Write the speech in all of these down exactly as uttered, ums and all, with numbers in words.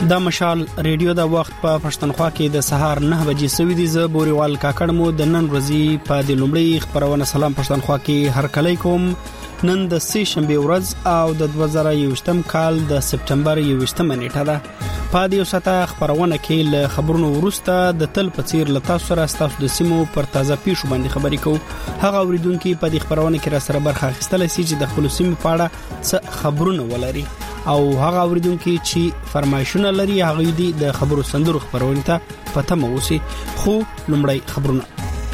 دا مشال ریډیو دا وخت په پښتونخوا کې د سهار نه بجې سوي دي. زه بوريوال کاکړ مو د نن ورځې په د لومړی خبرونه سلام پښتونخوا کې هر کله کوم. نن د سې شنبه ورځ او د دوه زره یوویشتم کال د سپټمبر یوویشتم نیټه ده. په دې وسته خبرونه کې له خبرونو وروسته د تل په څیر لتا سره ستاسو د سیمو پر تازه پیښو باندې خبرې کوو. هغه اوریدونکو په دې خبرونه کې را سره برخه اخیستل سي چې د خپل سیمو په اړه څه خبرونه ولري او هغه اوریدونکو چې فرمایشونه لري هغه دې د خبرو سندرو خبرونه ته پته مو وسی. خو لومړی خبرونه.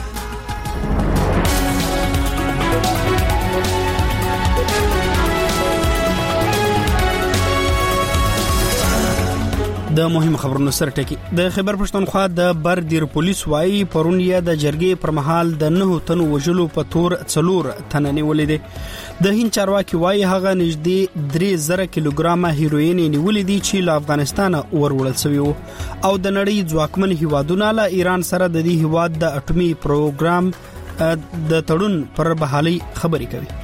د مهم خبرونو سره ټکی د خبر پښتونخوا د بردیر پولیس وایي پرونیا د جرګې پر مهال د نه تنو وجلو په تور څلور تننې ولیدې. د هند چارواکي وایي هغه نږدې درې زره کیلوګرامه هیروین نیولې دي چې له افغانستان ورولل شوی وو او د نړۍ ځواکمن هیوادونو له ایران سره د دې هیواد د اټومي پروګرام د تړون پر بحالي خبرې کوي.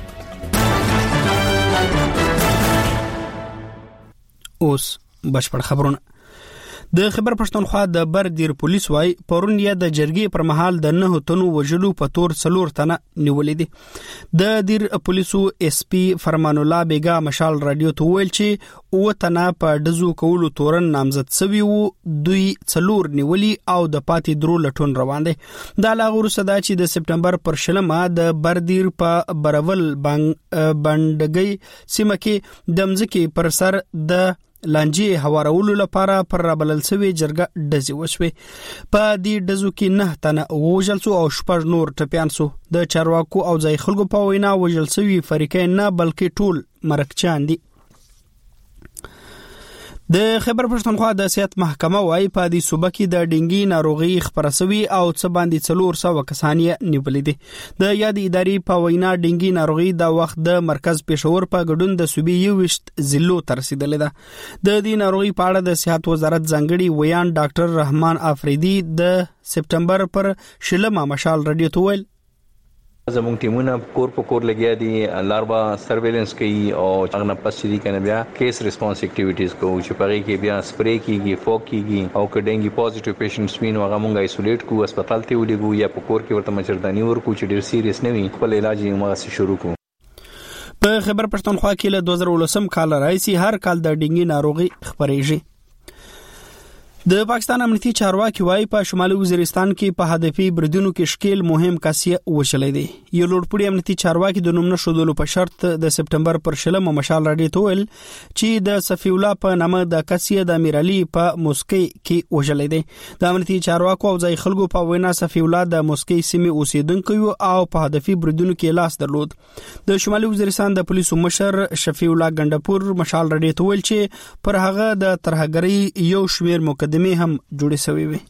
اوس بشپړ خبرونه. د خبر پښتونخوا د بردیر پولیس وای پرونیا د جرګې پر مهال د نه تنو وجلو په تور څلور تنه نیولې دي. د دیر پولیسو اس پی فرمان الله بیگا مشال رادیو ته ویل چې او تنه په دزو کولو تورن نامزد سوي وو دوی څلور نیولي او د پاتې درو لټون روان دي. د لاغور صدا چې د سپټمبر پر شلمه د بردیر په برول بندګي سیمه کې د مځکې پر سر د لانجی هوارولو لپاره پر رابلل سوي جرګه دزي وشوي. په دې دزو کې نه تنه وژل سو او شپږ نور ټپيان سو. د چارواکو او ځای خلکو په وینا وژل سوي فریقین نه بلکې ټول مرکچان دي. د خبر پښتونخوا د صحت محکمه وايي په دې صوبه کې د ډینګي ناروغي خبرسوي او څه باندې څلور سو کسان یې نیولې دي. د یاد ادارې په وینا ډینګي ناروغي د وخت د مرکز پېښور په ګډون د صوبې یوویشت ضلعو ته رسیدلې ده. د دې ناروغي په اړه د صحت وزارت ځانګړي ویان ډاکټر رحمان افریدي د سپټمبر پر شلمه مشال رادیو ته ویل زموږ ټیمونه کور په کور لګیا دي لاربا سرویلنس کوي او څنګه پس چې کنه بیا کیس ریسپانس اکټیویټیز کوي چې پرې کې بیا سپری کیږي فوک کیږي او کډنګي پوزټیو پیشنټس وین هغه مونږه ایسولیټ کو هسپتال ته ولېګو یا په کور کې ورته مچردانی ورکو چې ډیر سیریس نه وي خپل علاج یې موږ شروع کو. په خبر پښتونخوا کې له دوه زره ولسم کال راځي هر کال د ډینګي ناروغي خبرېږي. د پاکستان امنیتي چارواکي وايي په شمالي وزیرستان کې په هدفي بریدونو کې شکیل مهم کسیه وشلې دي. یو لوړپوړي امنیتي چارواکي د نوم نشودلو په شرط د سپټمبر پر شلمه مشال راډیو ته ویل چې د صفی الله په نامه د کسیه د امیر علي په موسکی کې وشلې دي. د امنیتي چارواکو او ځای خلکو په وینا صفی الله د موسکی سیمې اوسیدونکو او په هدفي بریدونو کې لاس درلود. د شمالي وزیرستان د پولیسو مشر شفیع الله ګندپور مشال راډیو ته ویل چې پر هغه د ترهګری یو شمیر مقدمه هم جوړې شوې وي.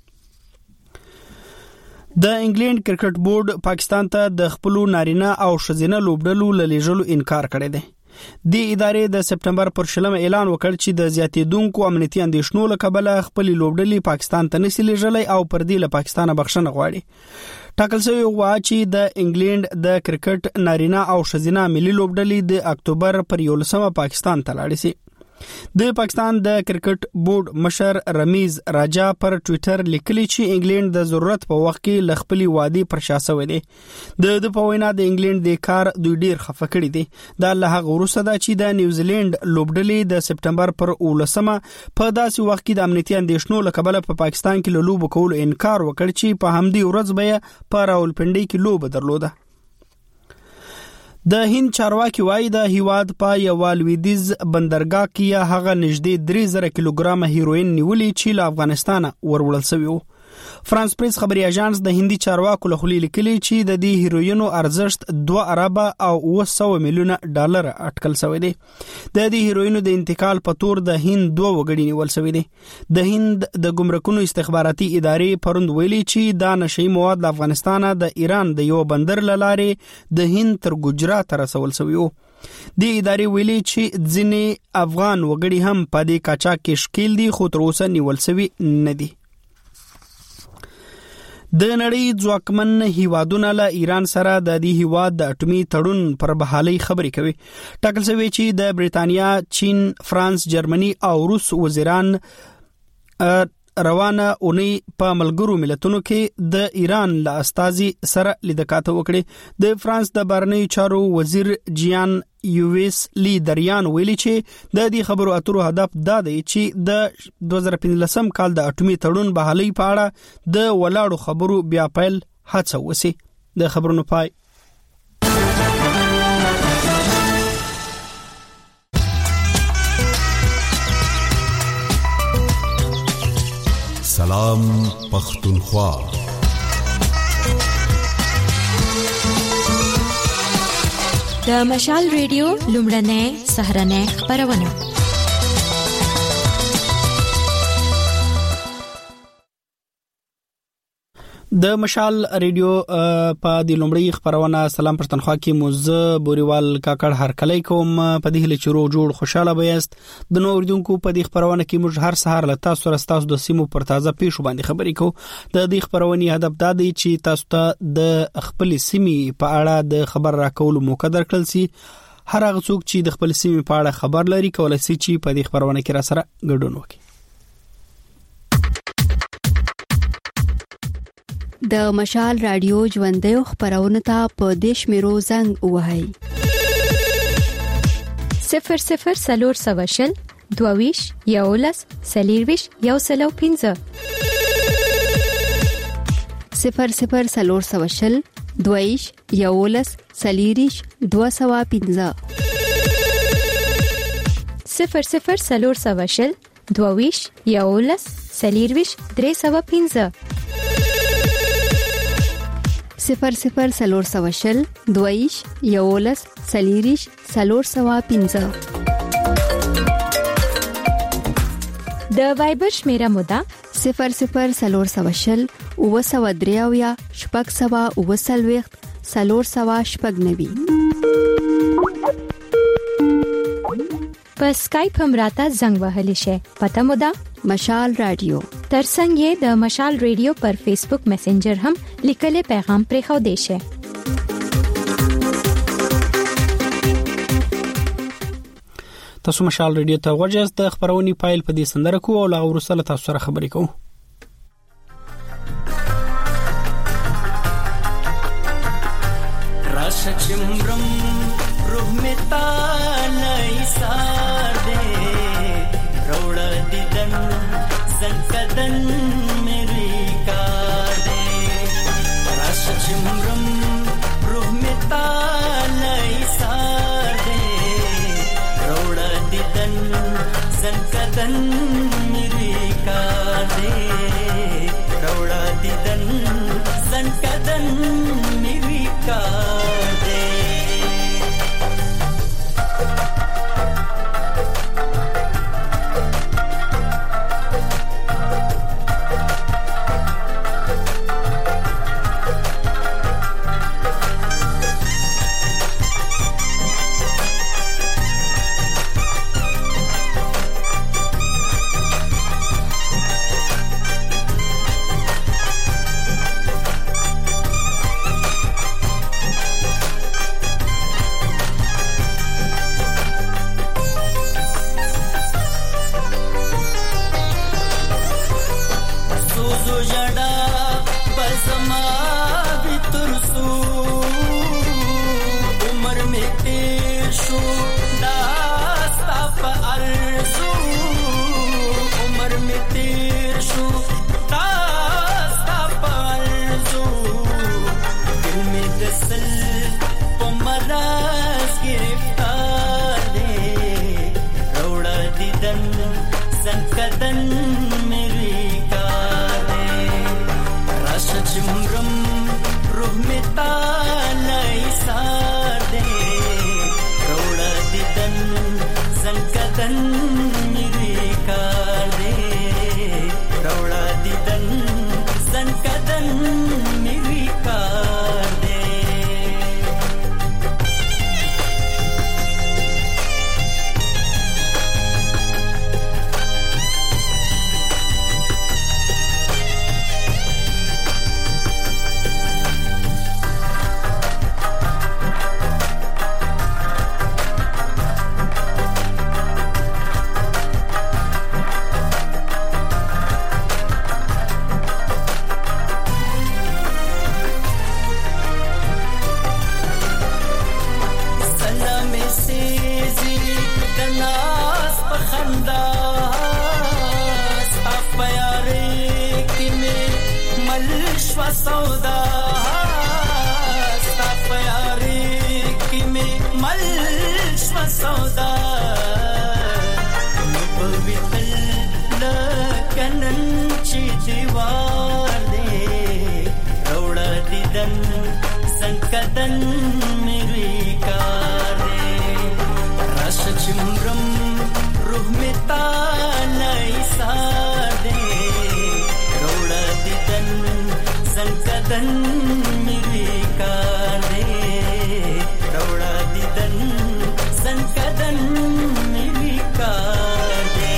د انګلند کرکټ بورډ پاکستان ته د خپل نارینه او شزینه لوبډلو للیږلو انکار کړی دی. د ادارې د سپټمبر پر شلمه اعلان وکړ چې د زیاتېدونکو امنیتي اندېښنو له کبله خپل لوبډلې پاکستان ته نشي لیږلای او پر دې له پاکستان بخښنه غواړي. ټاکل شوی و چې د انګلند د کرکټ نارینه او شزینه ملي لوبډلې د اکتوبر پر یولسمه پاکستان ته لاړې شي. د پاکستان د کرکټ بورډ مشر رمیز راجا پر ټوئیټر لیکلی چې انګلند د ضرورت په وخت کې لخپلی وادي پر شاسوي دي. د د پوینا د انګلند د کار دوی ډیر خفه کړی دي. د الله غوروسه دا چې د نیوزیلند لوبډلې د سپټمبر پر اولسمه په داسې وخت کې د امنیتي اندېښنو له کبله په پاکستان کې له لوب کولو انکار وکړ چې په همدې ورځ به په راولپنډي کې لوب درلوده. د هند چارواکي وایي د هیواد په یو لویدیز بندرګاه کې هغه نږدې درې زره کیلوګرامه هیروین نیولې چې له افغانستان ورولل شوی وو. فرانس پریس خبري اژانس د هندي چارواکو له خوا لیکلي چې د دې هیروینو ارزښت دوه اربه او اوه سوه میلیونه ډالر اټکل شوی دی. د دې هیروینو د انتقال په تور د هند دوه وګړي نیول شوی دي. د هند د ګمرکونو استخباراتي ادارې پروند ویلي چې دا نشئی مواد له افغانستان د ایران د یو بندر لارې د هند تر ګجرات رسول شوی وو. د ادارې ویلي چې ځینې افغان وګړي هم په دې قاچاق کې شکیل دي خو تر اوسه نیول شوی نه دي. د نړۍ ځواکمن هیوادونه له ایران سره د دې هیواد د اټومي تړون پر بحالي خبرې کوي. ټاکل شوی چې د بریتانیا، چین، فرانس، جرمني او روس وزیران روانه اونۍ په ملګرو ملتونو کې د ایران له استازي سره لیدکاته وکړي. د فرانس د بهرنیو چارو وزیر جیان یوویس لی دریان ویلي چې د دې خبرو اترو هدف دا دی چې د دوه زره پنځلسم کال د اټومي تړون بحالي په اړه د ولاړو خبرو بیا پیل هڅه وسی. د خبرونو پای. سلام پختونخوا. د مشال ریډیو لومړنۍ سهرنۍ خبرونه. د مشال ریډیو په د لومړی خبرونه سلام پښتونخوا کې موزه بوريوال کاکړ هرکلی کوم. په دې هله چرو جوړ خوشاله بیاست. د نو اوریدونکو په دې خبرونه کې موږ هر سهار له تاسو سره تاسو د سیمو پر تازه پیښو باندې خبرې کوو. د دې خبرونې هدف دا دی چې تاسو ته د خپل سیمې په اړه د خبر راکولو موقع درکړل سي. هر هغه څوک چې د خپل سیمې په اړه خبر لري کولای شي چې په دې خبرونه کې را سره ګډون وکړي. د مشال رادیو ژوندۍ خبرونه ته په دیش میرو زنګ وهاي صفر صفر سلور سواشل دوویش یولس سلیرویش یو سلو پینزه صفر صفر سلور سواشل دوویش یولس سلیریش دو سوا پینزه صفر صفر سلور سواشل دوویش یولس سلیرویش درې سوا پینزه صفر صفر سلور سواشل دویش یولس سلیریش سلور سوا پینزه. د وایبر شمیره مودا صفر صفر سلور سواشل او سوا دریاویا شپږ سوا او سلويخت سلور سوا شپږ نوي. په اسکایپ هم راته زنګ وهلی شي. پته مودا مشال رادیو. ترڅنګ یې د مشال ریډیو پر فیسبوک میسنجر هم لیکلي پیغام پرې خو دی شي. تاسو مشال ریډیو ته ورجاست. د خبرونې پایل په دې سندره کو او لا ورسره تاسو سره خبرې کوو. راشه چمرم روح میتا نه سار دې روړ دیدن زنکدن میری کار دې راشه چمرم روح میتا نه سار دې روړ دیدن زنکدن میری کار دې روړ دیدن زنکدن میری کار دې. شوا سودا ستا پیاري کې مې مل شوا سودا نبوي لکنن چې دیوار دې روړه دیدن سنکدن مې کار دې راش چمرم روح می تالای سار دې روړه دیدن سنکدن مې کار دې روړه دیدن سنکدن مې کار دې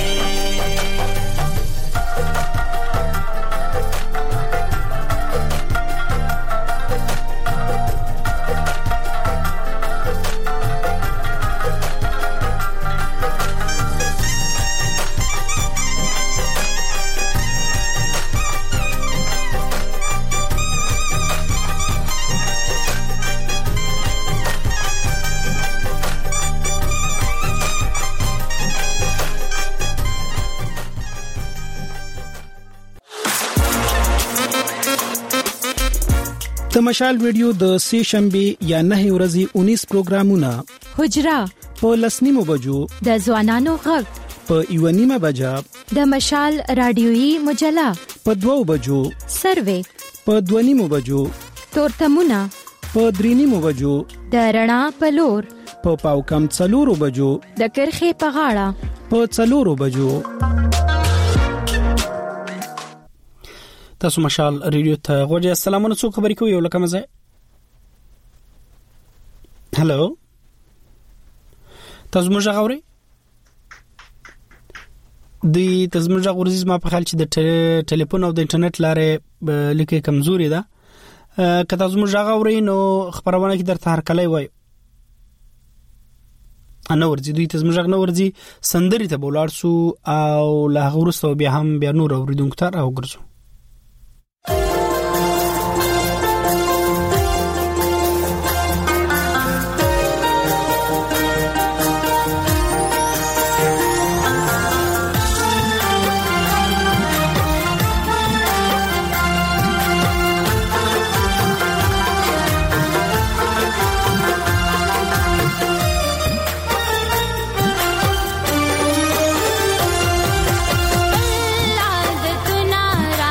د مشال ویډیو د سه شنبه یا نه ورځې اونیس پروګرامونه حجرا په لسنیمو بجو د ځوانانو غږ په ایونیمه بجا د مشال رادیويي مجله په دوو بجو سروې په دونیمو بجو تورتمونه په درینیمو بجو د رڼا په لور په پاو کم څلورو بجو د کرخې په غاړه په څلورو بجو. تاسو مشال ریډیو ته غوړی. السلام علیکم. څوک خبرې کوي؟ یو لکه مزه. هالو تاسو موږ غوړی دی تاسو موږ غوړی ما په خیال چې د ټلیفون او د انټرنیټ لارې لیکه کمزوري ده. که تاسو موږ غوړی نو خبرونه کې درته هر کله وای انا ورځي دوی تاسو موږ نه ورځي سندري ته بولار سو او لا غورسته بیا هم بیا نور اوریدونکو ته او ګرځو. عادتنا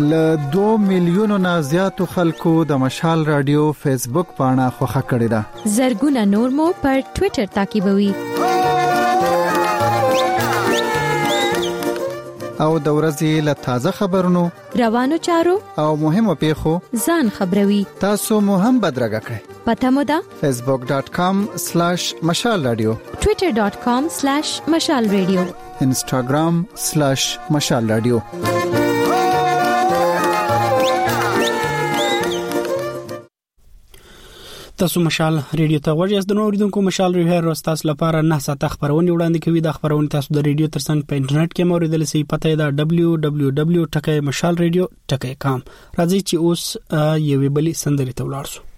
ل دوه میلیونو نه زیاتو خلکو د مشال رادیو فیسبوک پاڼه خوښه کړې ده. زرګونه نور مو پر ټوئیټر تعقیبوي. او د ورځې له تازه خبرونو، روانو چارو او مهمو پیښو ځان خبروي. تاسو مو هم بدرګه کړئ. پته مو ده facebook dot com slash mashal radio، twitter dot com slash mashal radio، instagram slash mashal radio. تاسو مشال ریډیو ته غوږی د نوریدونکو مشال ریډیو هر تاسو لپاره نه ساعت خبرونه وړاندې کوي. د خبرونه تاسو د ریډیو ترڅنګ په انټرنیټ کې موریدل سي. پته دا دبليو دبليو دبليو ټکی مشال ریډیو ټکی کام. راځي چې اوس یوې بلی سندري ته ولاړ شو.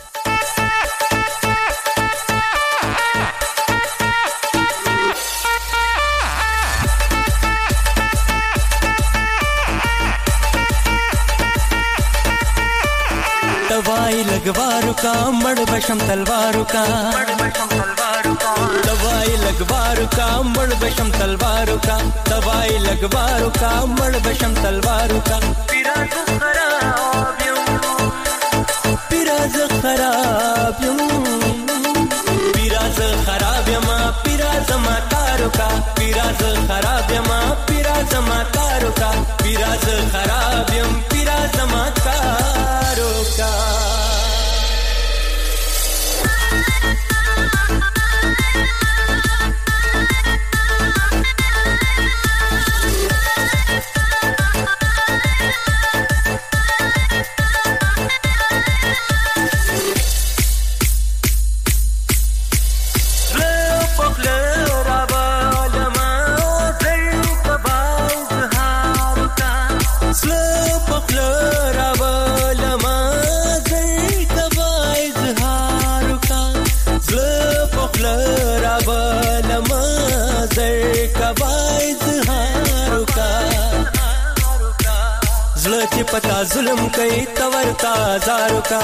दवाई लगवारू का मड़ बशम तलवारू का, दवाई लगवारू का मड़ बशम तलवारू का, दवाई लगवारू का मड़ बशम तलवारू का. पिराज खराब यूं, पिराज खराब यूं, पिराज खराब यमा पिराज मा तारू का, पिराज खराब यमा पिराज मा तारू का, पिराज खराब यम पिराज मा तारू का. पता जुल्म कई तवर का हजारों का,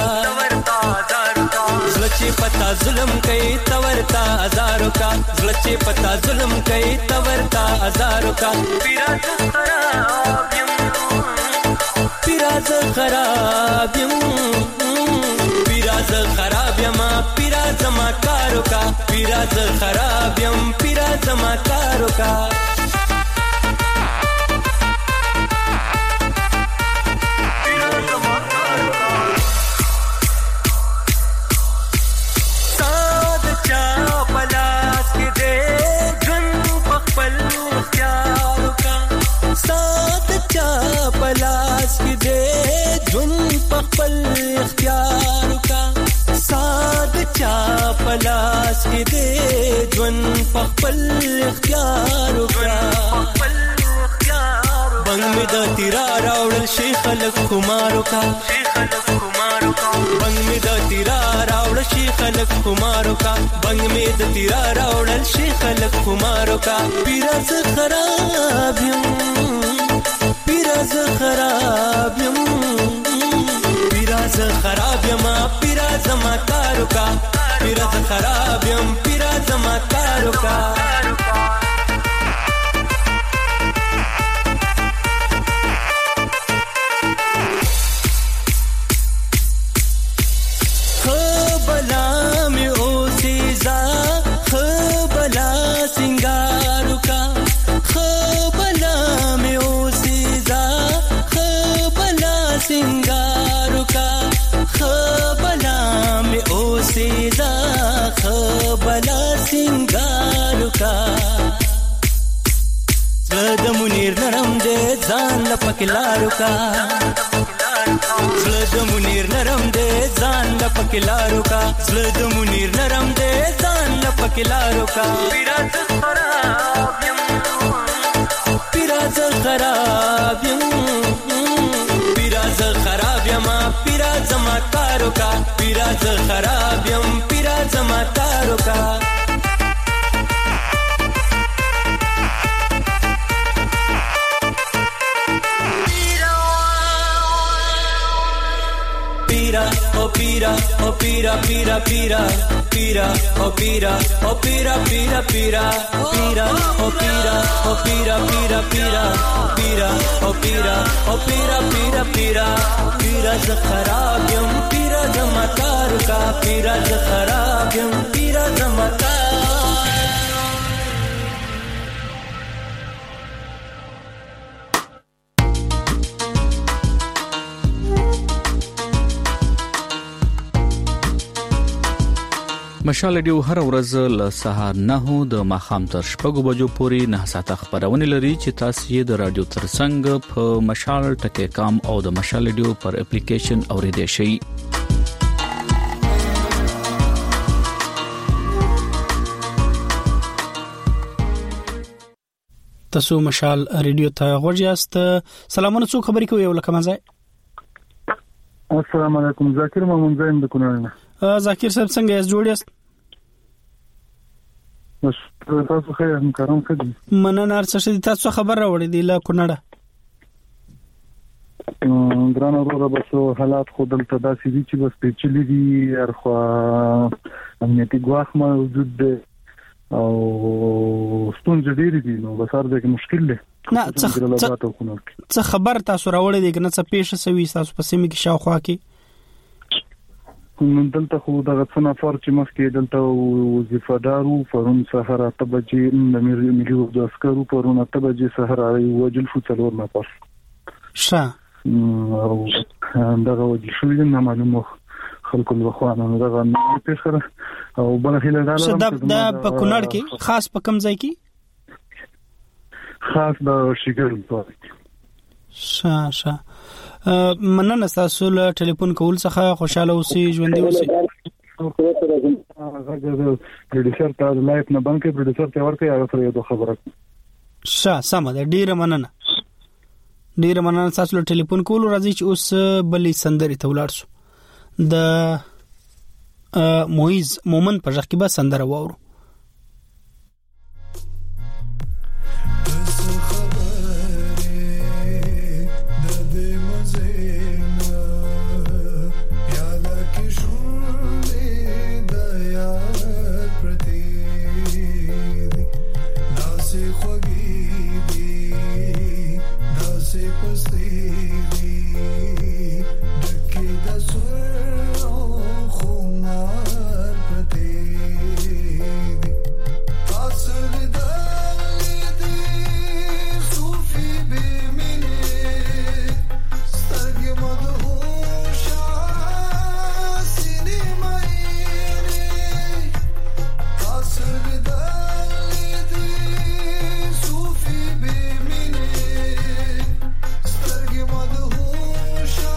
ज़लचे पता जुल्म कई तवर का हजारों का, ज़लचे पता जुल्म कई तवर का हजारों का. पिराज खराब यूं, पिराज खराब यूं, पिराज खराब यमा पिराज मा कारो का, पिराज खराब यम पिराज मा कारो का. पलास की दे जुन पखपल इख्तियार का, साद चा पलास की दे जुन पखपल इख्तियार का. बंग में द तिरा रावल शेख अलग कुमारों का, बंग में द तिरा रावल शेख अलग कुमारों का, बंग में द तिरा रावल शेख अलग कुमारों का. पिराज खराब यूं, पिराज खराब यूं, पिराज खराब यमा पिराज मा तारू का, पिराज खराब यम पिराज मा तारू का. खबला में ओ सीजा खबला सिंगारू का, खबला में ओ सीजा खबला सिंगारू का, खबला में ओ सीजा खबला सिंगारू का. ज़लद मुनीर नरम दे जान लपकिलारू का, ज़लद मुनीर नरम दे जान लपकिलारू का, ज़लद मुनीर नरम दे जान लपकिलारू का. पिराज खराब यूं, पिराज खराब यूं, पिराज खराब यमा पिराज मा तारू का, पिराज खराब यम पिराज मा तारू का. पीरा ओ पीरा pira o pira pira pira pira o pira o pira pira pira pira o pira o pira pira pira pira o pira o pira pira pira pira z kharab yum pira zamatar ka pira z kharab yum pira zamatar مشال ډیو هر ورځ له سهار نه د ماخام تر شپږو بجو پورې نه ساعته خبرونه لري چې تاسو یې د رادیو ترڅنګ په مشال ټکی کام او د مشال ډیو پر اپلیکیشن اوریدئ شئ. تاسو مشال ریډیو ته غوړیاست. سلامونه، څو خبرې کوي ولکه مزه. السلام علیکم، ذاکر محمد زین د کونړ. ذاکر صاحب څنګه یې جوړ یاست؟ بس تاسو خیر هم کارم کړی. مننه. ارڅ شې تاسو خبر راوړې دی لا کونړه. ګران اورو بسو حالات خو دلته داسې دي چې بس پیچلي دي، ارخوا امنیتي ګواښ موجود دی او ستونزې ډېرې دي، نو بس هر ځای کې مشکل دی. نه څه خبر تاسو راوړې دی کنه څه پیښه سوي تاسو په سیمه کې شاوخوا کې؟ نن دلته خو دغه څه نفر چې مخکې دلته وظیفه‌دارو پرون سهار اته بجې د ملي وزارت عسکرو پرون اته بجې سهار راوي وجل شو څلور نفر. ښه. او دغه وجل شو نه معلومه خلکو له خوانه دغه پیښه او بل هله دا د په کونړ کې خاص په کوم ځای کې؟ خاص د شګر په. ښه ښه. مننه تاسو له ټلیفون کول څخه خوشاله اوسئ، ژوندۍ اوسئ. هغه پروډوسر ته لایف نه بانکې پروډوسر ته ورته هغه سره یو خبره. ښه سم ده، ډیره مننه. ډیره مننه تاسو له ټلیفون کول. راځي چې اوس بلې سندرې ته ولاړ شو. د مویز مومن په ځخ کې به سندره واورو. Show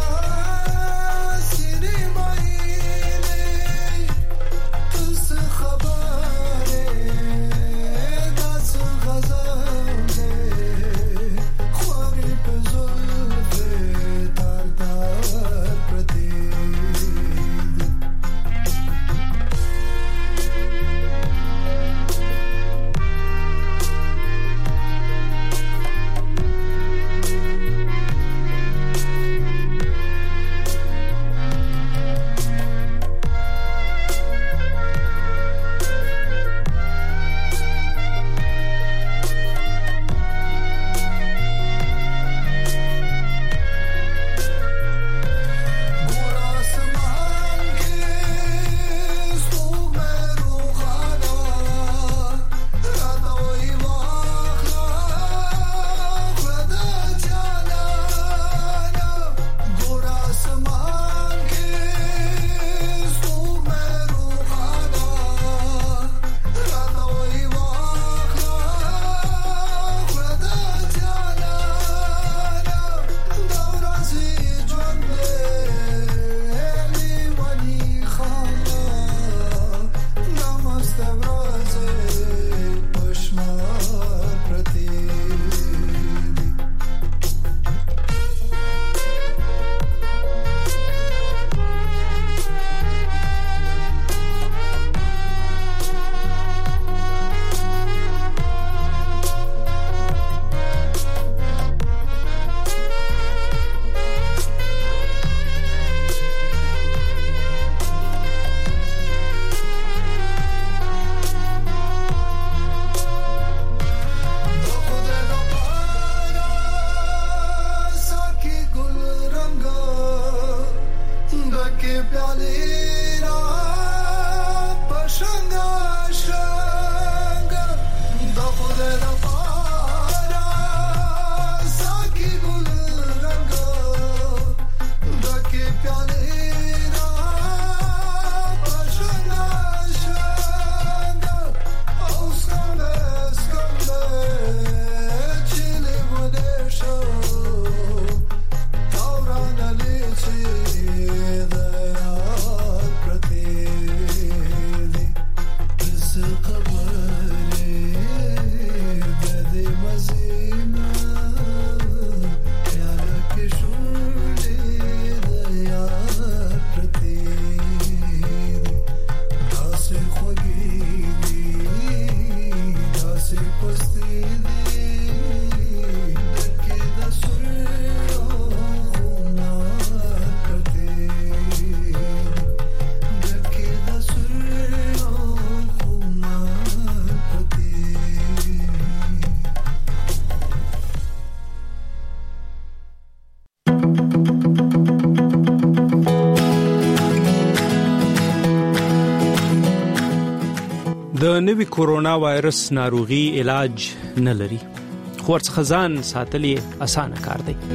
نوي کورونا وایرس ناروغي علاج نه لري، خو ورڅخه ځان ساتل یې اسانه کار دی.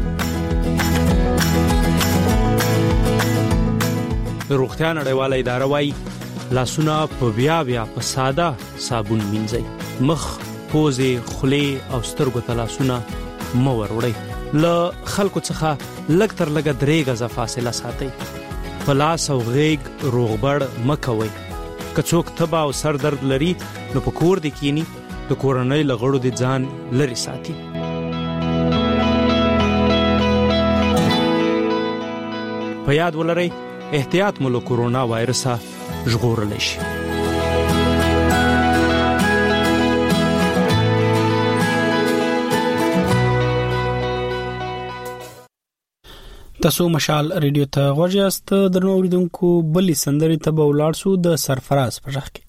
روغتیا نړیواله اداره وايي لاسونه په بیا بیا په ساده صابون مینځئ. مخ، پوزې، خولې او سترګو ته لاسونه مه وروړئ. له خلکو څخه لږ تر لږه درې غزه فاصله ساتئ. په لاس او غېږ روغبړ مه کوئ. که څوک تبه او سر درد لري نو په کور دې کینی، د کورنۍ له غړو دې ځان لرې ساتي. په یاد ولرئ احتیاط مو له کورونا وایرسه ژغورلی شي. تاسو مشال ریډیو ته غوږ یاست. درنو اوریدونکو بلې سندرې ته به ولاړ شو د سرفراز په غږ کې.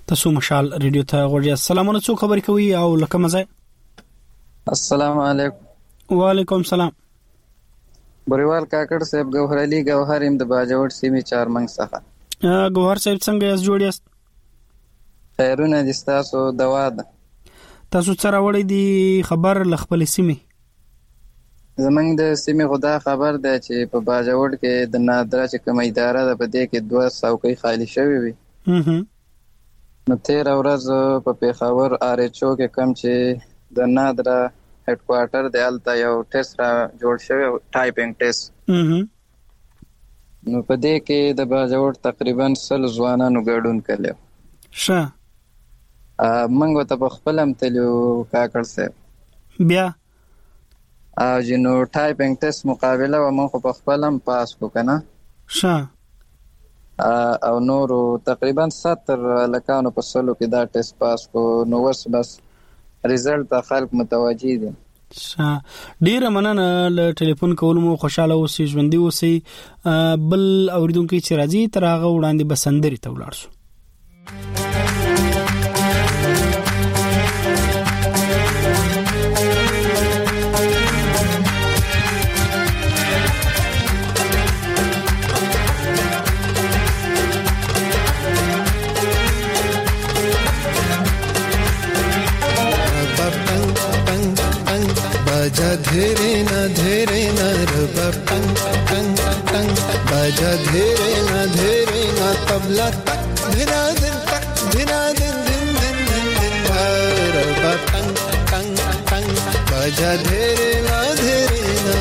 تاسو مشال ریډیو ته غوړی. السلام علیکم، خبرې کوي او لکه مزه. السلام علیکم. وعلیکم السلام. بریوال کاکړ صاحب ګوهر علي ګوهر ایم د باجوړ سیمې چارمنګ څخه. ګوهر صاحب څنګه یاست؟ جوړ یاست؟ خیرونه دي تاسو دوا ده. تاسو سره وړي دي خبر ل خپل سیمې؟ زمنګ د سیمې خدا خبر ده چې په باجوړ کې د نادره چې کوم اداره ده په دې کې دوه څوکۍ خالی شوې وي. هه نو تیر ورځ په پیښور آر ایچ او کې کوم چې د نادره هډ کوارټر د التا یو ټیسټ را جوړ شوی ټایپینګ ټیسټ. هه نو په دې کې د باجوړ تقریبا سل ځوانانو ګډون کړو. ښه منګو ته په خپل هم تلو کاکړ صاحب. بیا ا جنو ټایپینګ ټیسټ مقابله و من خو په خپل هم پاس کو کنه. ښه او نورو تقریبا ستر لکانو په سلو کې دا ټیسټ پاس کو. نو ورس بس ریزلټ خلک متوجي دي. ښه ډیر مننه ل ټلیفون کول مو خوشاله اوسئ، ژوندۍ اوسئ. بل اوریدونکو چې راځي تر هغه وړاندې بسندري ته ولاړ شو. बाजा धेरे ना धेरे ना रबा टंग टंग टंग बाजा धेरे ना धेरे ना तबला तक धिना दिन तक धिना दिन दिन दिन दिन दिन रबा टंग टंग टंग बाजा धेरे ना धेरे ना.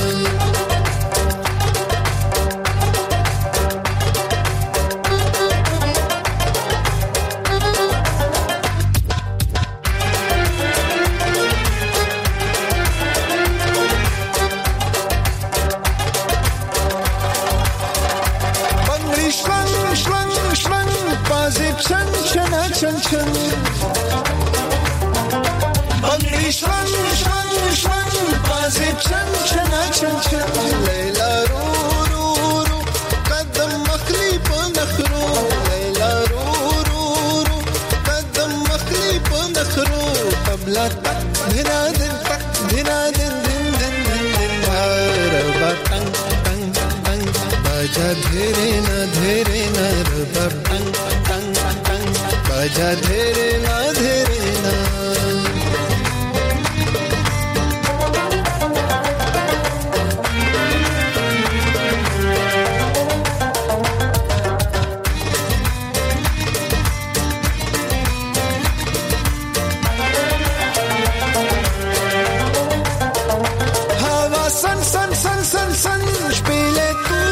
Chan chana chan chan Bangri shwan shwan shwan Baze chan chana chan chan Layla ru ru ru Qadam makhli pa nakhru Layla ru ru ru Qadam makhli pa nakhru Tabla tak dhina din tak dhina din din din din din Raba tang tang tang Baja dhere na dhere na Raba tang tang बाजा धेरे ना धेरे ना. हवा सन सन सन सन सन spiele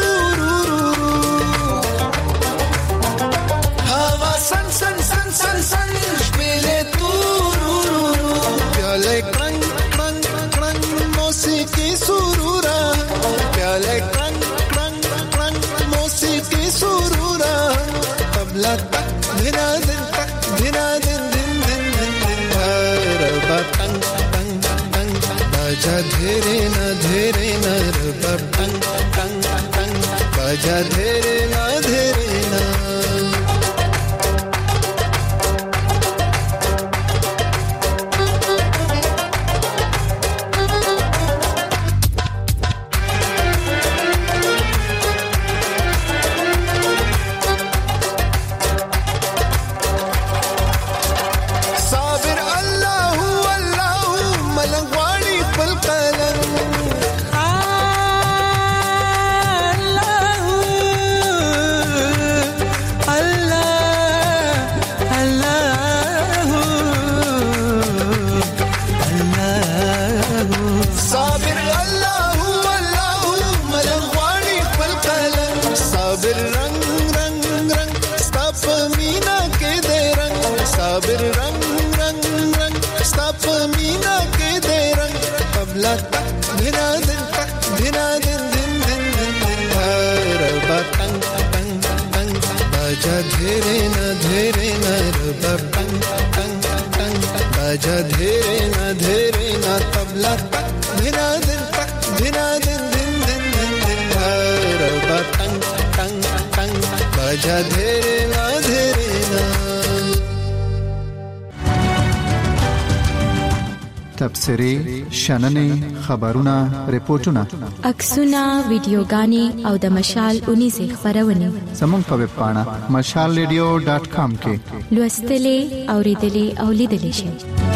San san san san san spiele tu ru ru ru pyale krang krang krang musiqi surura pyale krang krang krang musiqi surura tabla tak dhina din tak dhina din din din din din raba tang tang tang baja dhere na dhere na raba tang tang tang baja dhere na dhere na. बाजा धेरे ना धेरे ना रबा टंग टंग टंग बाजा धेरे ना धेरे ना तबला तक धिना दिन तक धिना दिन दिन दिन दिन दिन रबा टंग टंग टंग बाजा धेरे ना धेरे ना. تبصرې شننې خبرونه ریپورتونه عکسونه ویډیوګانې او د مشال اونیزه خبرونه زموږ په ویب پاڼه مشال ریډیو ډاټ کام کې لوستلې اوریدلې او لیدلې شئ.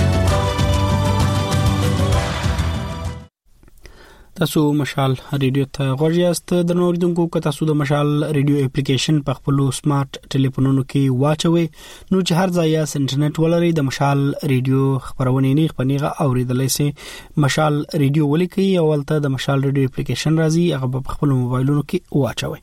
تاسو مشال ریډیو ته غوږ یاست. د نوریدونکو که تاسو د مشال ریډیو اپلیکیشن په خپل سمارټ ټلیفونونو کې واچوي نو چې هر ځای یې انټرنیټ ولري د مشال ریډیو خبرونه نه خپنیغه اوریدلای شي. مشال ریډیو ولیکي او ولته د مشال ریډیو اپلیکیشن راځي هغه په خپل موبایلونو کې واچوي.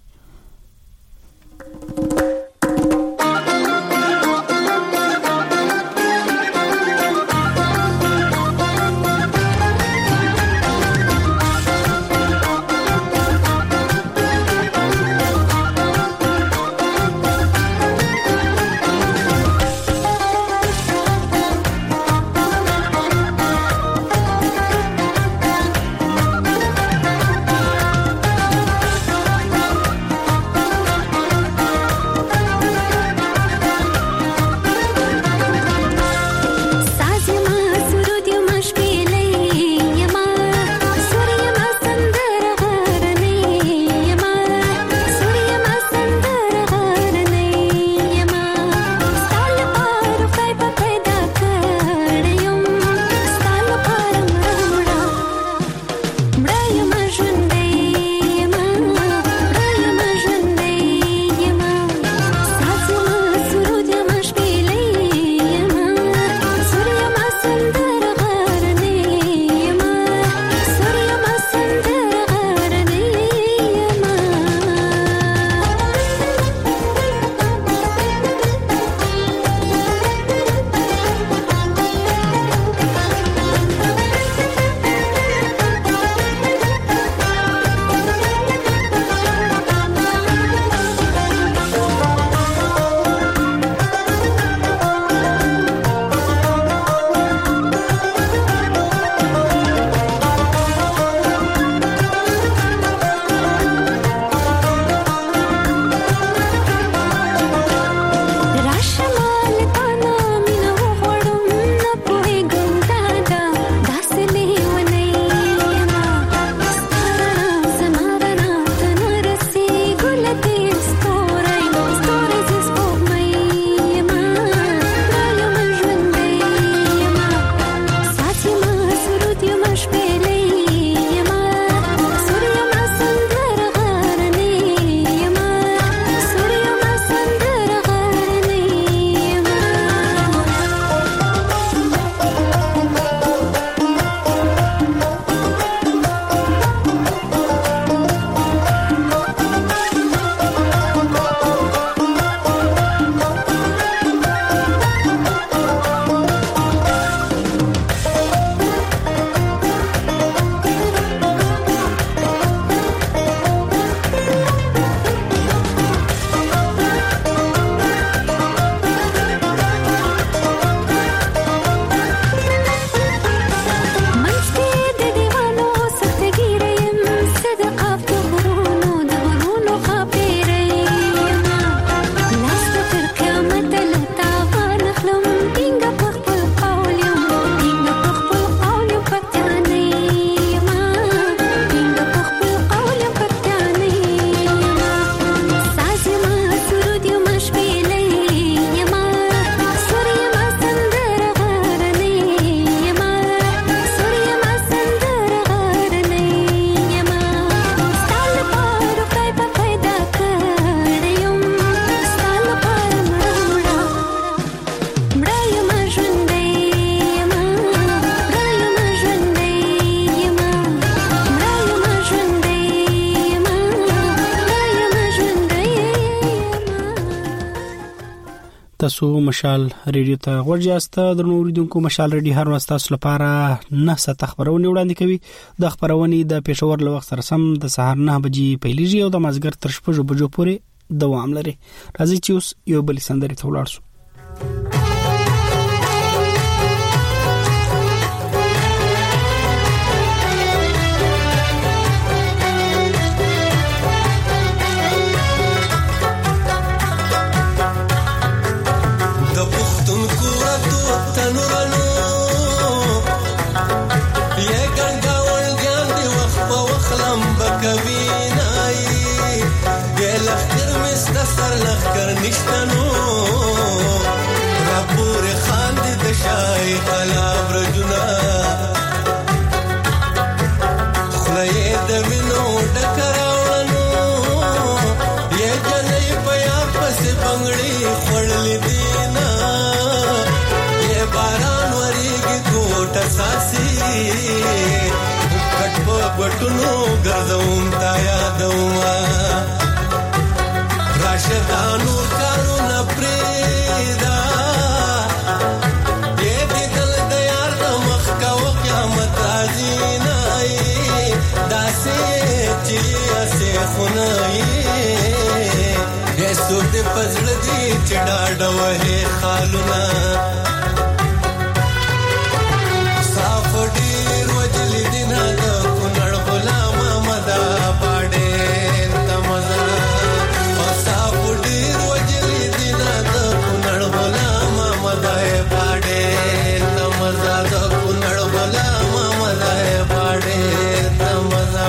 تاسو مشال ریډیو ته غوږ یاست. د نوریدونکو مشال ریډیو هر وخت تاسو لپاره نه ست خبرونه وړاندې کوي. د خبرونه د پېښور له وخت سره سم د سهار نه بجې پیلېږي او د مازګر تر شپږ بجو پورې دوام لري. راځي چې اوس یو بل سندري ته ولاړ شو. نشتنو راپور خاند د شای قلاب رجنا خلای د وینو ډکراونو یې جنې پیا پس بنگړي خړلې دینا یې باران وریږي کوټه ساسي کټ په بټونو ګرځوم تا یادوما راشدانو کارو نپریدا یہ دیدل دیار دمخ کاو قیامت آزینائی داسی چلیا سے خونائی ایسو دی پزل دی چڑا ڈوہے خالونا صاف دیر وجلی دینا دا کنڑ غلام مدا پاڑے تمزا ډیر وجلی دینا د کونړ غلام مدای پاډې تمزا د کونړ غلام مدای پاډې تمزا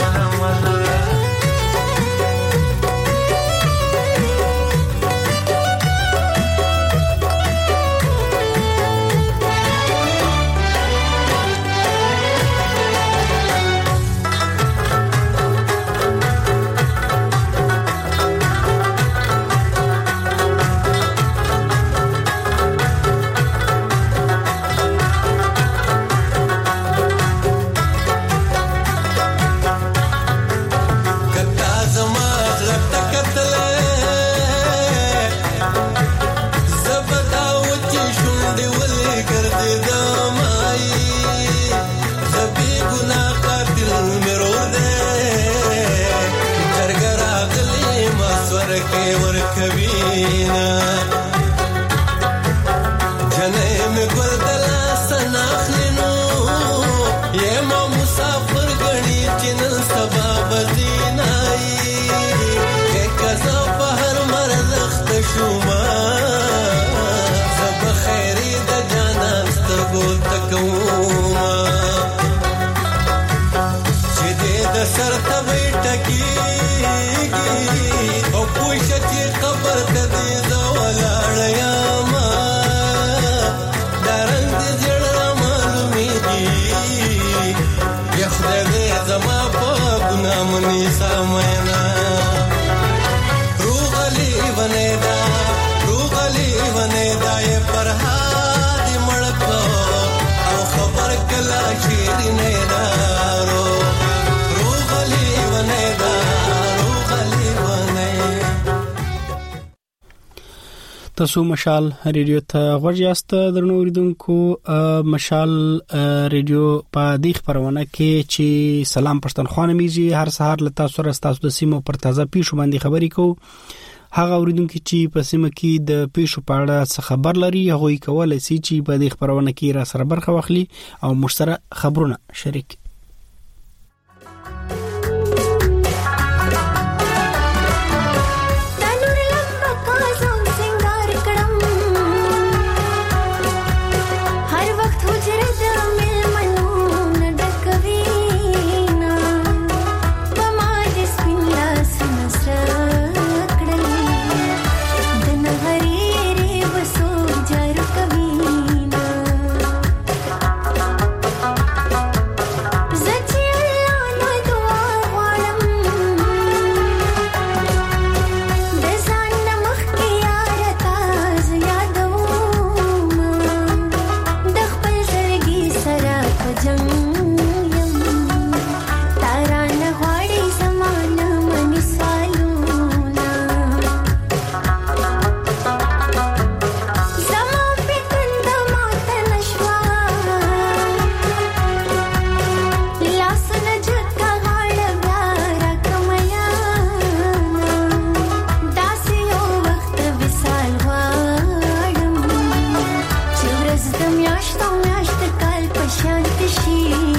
تاسو مشال ریډیو ته غوږ یاست درنو اوریدونکو مشال ریډیو په دې خبرونه کې چې سلام پښتونخوا نمیږي هر سهار له تاسو سره تاسو د سیمو پر تازه پیښو باندې خبرې کوو هغه اوریدونکو چې په سیمه کې د پیښو په اړه څه خبر لري هغه یې کولای شي چې په دې خبرونه کې را سره برخه واخلي او مشترک خبرونه شریک میاشت میاشت کال په شانت شي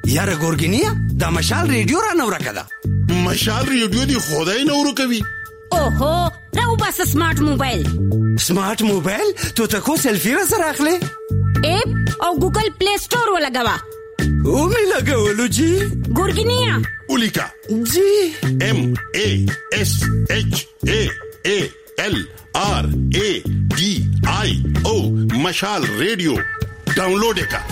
یاره ګورګینیا د مشال ریډیو را نور کده مشال ریډیو دی خدای نور کوي. اوهو راو بس سمارټ موبایل سمارټ موبایل ته تاسو سلفي را سره اخلي اپ او ګوګل پلی سٹور ولګوا او می لګولو جی ګورګینیا اولیکا جی ام ا اس اچ ا ا ال آر ا ډي آی او مشال ریډیو ډاونلوډ کا.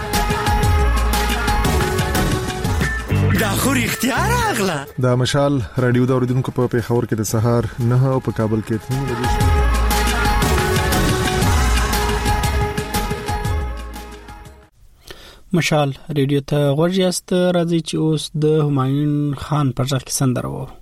دا خو اختیار اغلا دا مشال رادیو دا اوریدونکو په پیښور کې د سهار نه او په کابل کې تنو لګیږي. مشال ریډیو ته ورجاست راځي چې اوس د همایون خان پر ځخ کې سندره وو.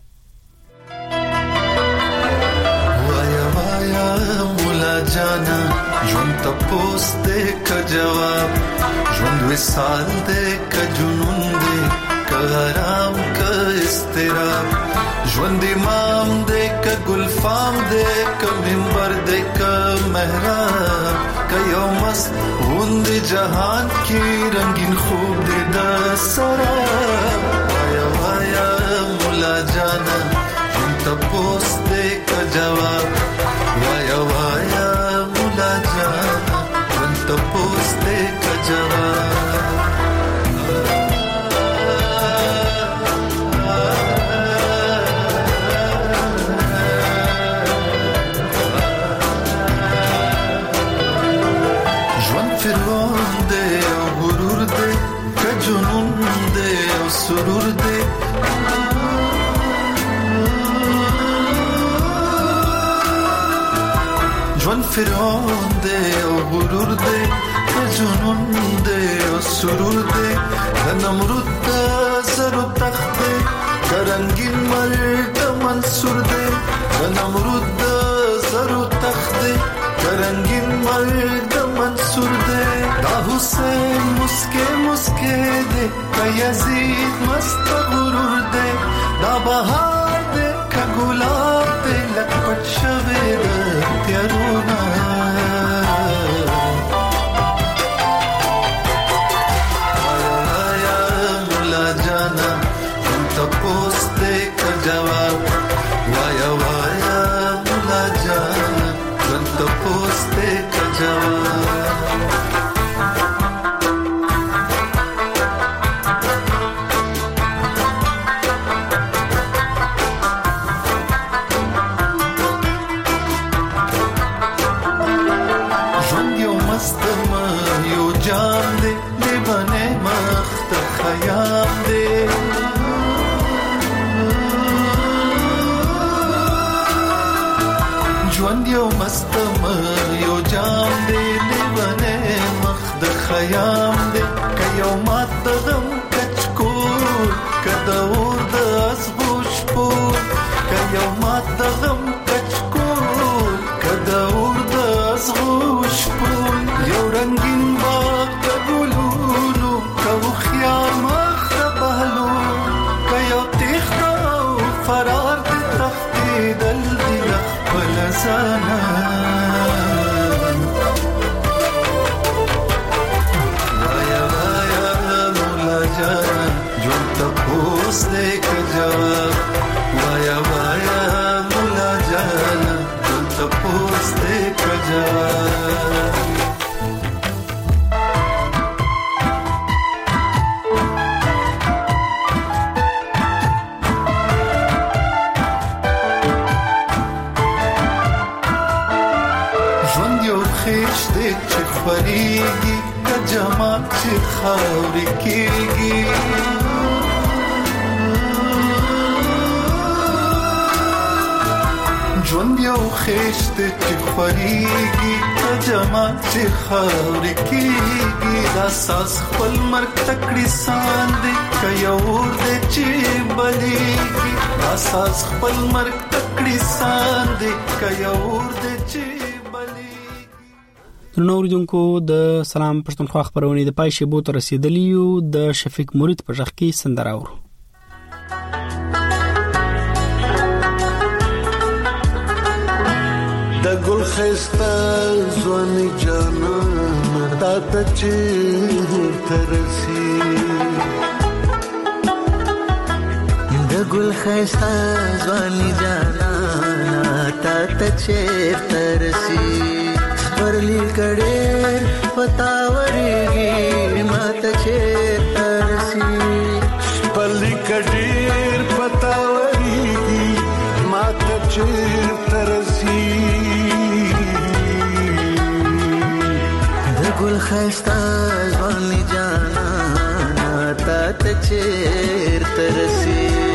وایا وایا مولا جانا ژوند ته پوس دې کا جواب ژوند وسال دې کا جنون دې آرام کا استراب ژوند امام دے کا گلفام دے کا منبر دے کا محراب کا یوم مست غند جہان کی رنگین خوب دے دا سراب. وایا وایا مولا جانا ہم تپوس دے کا جواب وایا وایا مولا جانا ہم تپوس دے کا جواب. سرور دے جوان فرعون دے او غرور دے جنون دے او سرور دے نمرود دا زر و تخت دے کرنگین مرد منصور دے نمرود دا زر و تخت دے کرنگین مرد منصور دے دا حسین مسکے مسکے دے کا یزید مست غرور دے دا بہار دے کا گلاب دے لکپٹ شوے دے تیارونا. آیا آیا مولا جانا ہم تپوس دے کا جواب وایا وایا مولا جانا ہم تپوس دے کا جواب. ژوند یو مستم یو جام دی لیوانه مخ د خیام دی که یو مات د غم کچکول که د اور د ازغوش پول که یو مات د غم کچکول که د اور د ازغوش پول یو رنگین باغ د ګلونو که هوښیار مخ د بهلول که یو تیښته او فرار د تښتېدل دي له خپله ځانه. وایا وایا مولا جانا ژوند تپوس دی که جواب وایا وایا مولا جانا ژوند تپوس دی که جواب. چې خوريږي که جماعت چې خاورې کېږي ژوند یو خېشت چې خوريږي که جماعت چې خاورې کېږي دا ساس خپل مرګ تکړې سان دی که یو اور دی چې بلیږي دا ساس خپل مرګ تکړې سان دی که یو اور دی چې نو اوریدونکو د سلام پښتونخوا خبرونه د پای شیبو ته رسیدلی یو د شفیق مرید په ځخ کې سندره اورو. د ګل خسته ځواني جانان تا ته چیرته رسي د ګل ښایسته ځواني جانانه تا ته چیرته رسي پرلی کډېر پتا ورېږي ما ته چیرته رسي پرلی کډېر پتا ورېږي ما ته چیرته رسي د ګل ښایسته ځواني جانانه تا ته چیرته رسي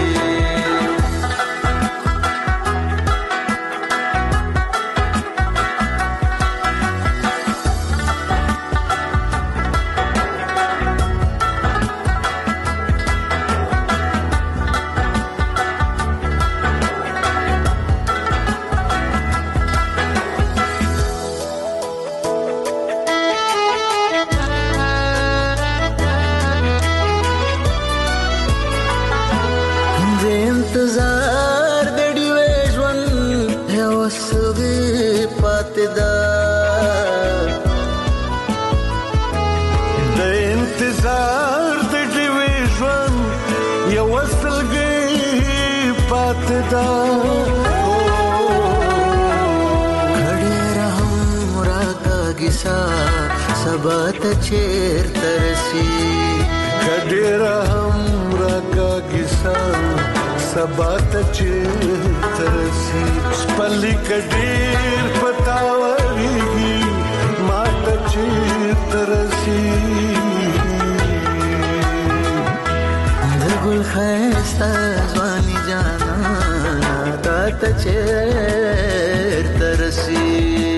سبا ته چیرته رسي کډېر هم راکاږي سبا ته چیرته رسي سپلي کډېر پتا ورېږي ما ته چیرته رسي د ګل ښایسته ځواني جانانه تا ته چیرته رسي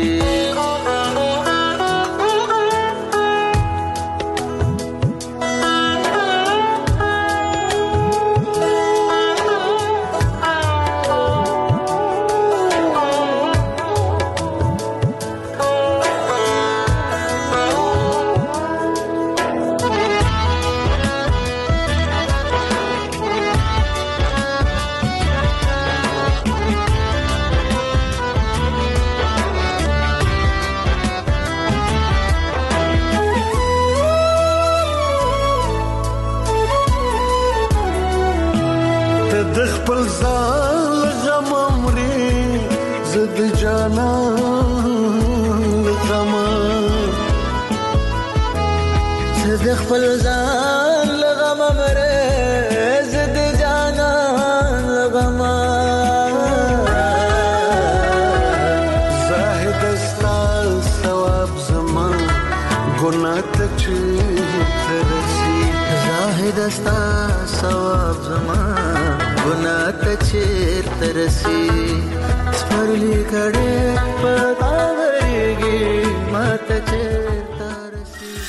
د خپل ځان لغم مره زد جانان لغم زاهد استال ثواب زمان ګناه ته چیرته رسي زاهد استال ثواب زمان ګناه ته چیرته رسي سپرلی کډې پتا ورېږي ما ته